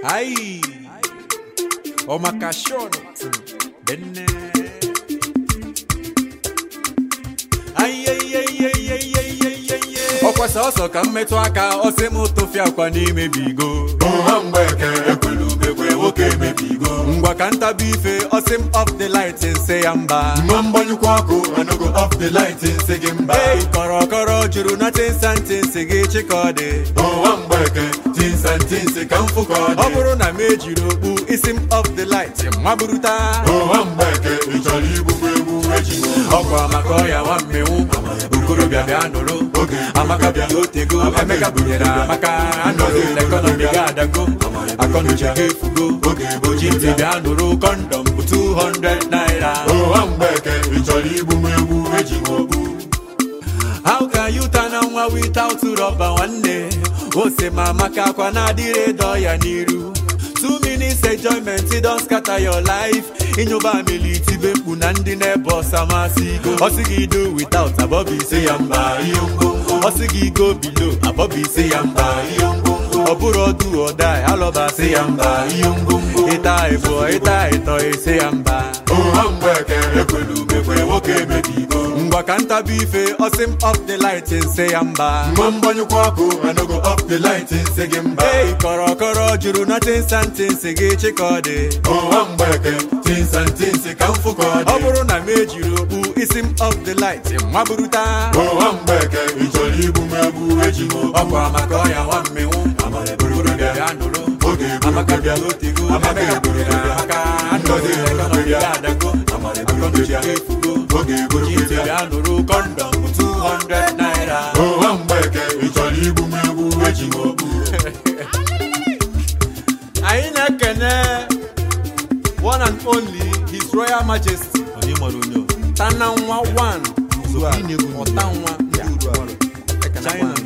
Ai, o makashono benne. Ai ai ai ai ai ai ai ai. Okwa soso ka mmetu aka ose m tofia kwa n'ime bigo. Oha mgbeke ekwelu begwe woke mebigo. Ngwa ka ntabi ife ose m off the light nse ya mba. Mbanyukwa ọkụ anogo off the light nse gị mba. Hey, kọrọ juru na tinsanti nse gị chikọdị. Oha mgbeke tinsantinse ka mfụkọdị. Ọ bụrụ na m ejiri okpu isi m off the light maburuta. Oha mgbeke ị chọrọ igbu m egbu echi. Ọkwa maka ọya nwa mmenwu okorobịa bịa nụrụ. Amaka bịa otego Emeka bunyere Amaka anọghị n'ekọnọmi ga-adago akọnuche ga-efugo oji ntị bịa nụrụ kọndọm bụ 200 naira. Oha mgbeke ị chọrọ igbu m egbu eji m okpu. How can you turn on one without rubber nwanne? Ose ma Amaka akwa na-adịrị dọ ya n'iru. 2 minutes enjoyment it don scatter your life. Inyoba meliti be mkpu na ndị na-ebe ọsa masị go. Ọsị gị do without abọbụ ise ya mba ihe ngwongwo. Ọsị gị go below abọbụ ise ya mba ihe ngwongwo. Ọ bụrụ ọdụ ọda alọba ise ya mba ihe ngwongwo. Ịta ịbụọ ịta ịtọ ise ya mba. Oha mgbeke ekwelu begwe woke mebigo. Ngwa ka ntabi ife ọsị m off the light nse ya mba. Mbanyukwa ọkụ anogo off the light nse gị mba. Hey, kọrọ juru na tinsanti nse gị chikọdị. Oha mgbeke tinsantinse ka mfụkọdị. Ọ bụrụ na m ejiri okpu isi m off the light maburuta. Oha mgbeke ị chọrọ igbu m egbu eji m okpu. Ọkwa maka ọya nwa mmenwu okorobịa bịa nụrụ. Amaka bịa otego Emeka bunyere Amaka anọghị n'ekọnọmi ga-adago akọnuche ga-efugo oji ntị bịa nụrụ kọndọm bụ 200 naira. Oha mgbeke ị chọrọ igbu m egbu eji m okpu. Anyị na-ekene one and only His Royal Majesty Tananwa 1 Ọtanwa China